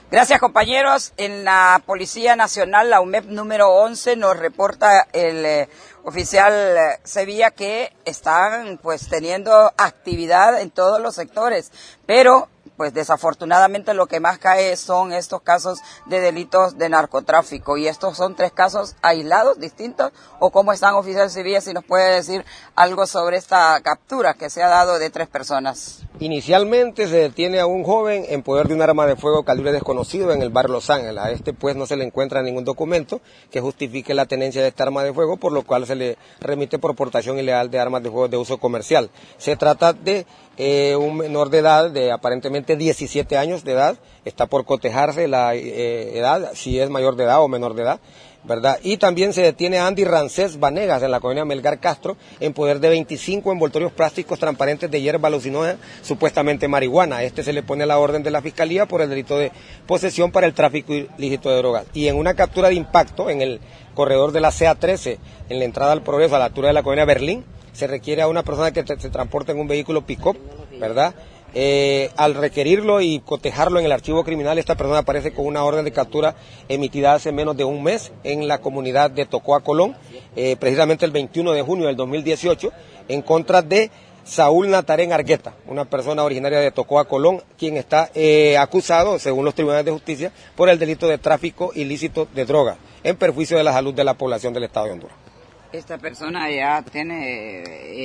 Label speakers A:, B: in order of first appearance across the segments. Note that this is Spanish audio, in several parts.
A: Gracias, compañeros. En la Policía Nacional, la UMEP número 11, nos reporta el oficial Sevilla que están teniendo actividad en todos los sectores, pero desafortunadamente lo que más cae son estos casos de delitos de narcotráfico. ¿Y estos son 3 casos aislados, distintos? ¿O cómo están, oficial Sevilla, si nos puede decir algo sobre esta captura que se ha dado de 3 personas?
B: Inicialmente se detiene a un joven en poder de un arma de fuego calibre desconocido en el barrio Los Ángeles. A este no se le encuentra ningún documento que justifique la tenencia de esta arma de fuego, por lo cual se le remite por portación ilegal de armas de fuego de uso comercial. Se trata de un menor de edad, de aparentemente 17 años de edad, está por cotejarse la edad, si es mayor de edad o menor de edad, ¿verdad? Y también se detiene a Andy Rancés Vanegas en la colonia Melgar Castro en poder de 25 envoltorios plásticos transparentes de hierba alucinógena, supuestamente marihuana. A este se le pone la orden de la Fiscalía por el delito de posesión para el tráfico ilícito de drogas. Y en una captura de impacto en el corredor de la CA13, en la entrada al Progreso, a la altura de la colonia Berlín, se requiere a una persona que se transporte en un vehículo pick-up, ¿verdad? Al requerirlo y cotejarlo en el archivo criminal, esta persona aparece con una orden de captura emitida hace menos de un mes en la comunidad de Tocoa, Colón, precisamente el 21 de junio del 2018, en contra de Saúl Natarén Argueta, una persona originaria de Tocoa, Colón, quien está acusado, según los tribunales de justicia, por el delito de tráfico ilícito de drogas, en perjuicio de la salud de la población del Estado de Honduras.
A: ¿Esta persona ya tiene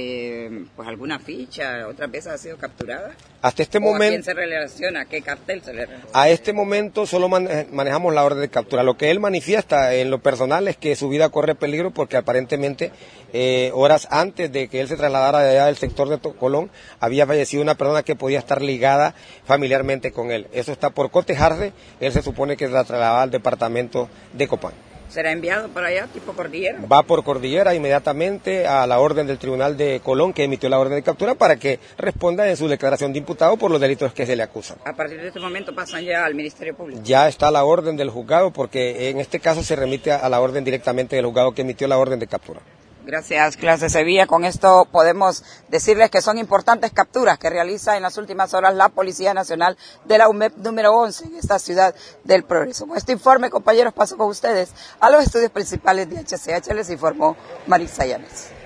A: alguna ficha? ¿Otras veces ha sido capturada?
B: Hasta este momento,
A: ¿a quién se relaciona? ¿A qué cartel se le relaciona?
B: A este momento solo manejamos la orden de captura. Lo que él manifiesta en lo personal es que su vida corre peligro porque aparentemente horas antes de que él se trasladara de allá del sector de Colón había fallecido una persona que podía estar ligada familiarmente con él. Eso está por cotejarse. Él se supone que se trasladaba al departamento de Copán.
A: ¿Será enviado para allá, tipo Cordillera?
B: Va por Cordillera inmediatamente a la orden del Tribunal de Colón, que emitió la orden de captura, para que responda en su declaración de imputado por los delitos que se le acusan.
A: ¿A partir de este momento pasan ya al Ministerio Público?
B: Ya está la orden del juzgado, porque en este caso se remite a la orden directamente del juzgado que emitió la orden de captura.
A: Gracias, clase Sevilla. Con esto podemos decirles que son importantes capturas que realiza en las últimas horas la Policía Nacional de la UMEP número 11 en esta ciudad del Progreso. Con este informe, compañeros, paso con ustedes a los estudios principales de HCH. Les informó Marisa Llanes.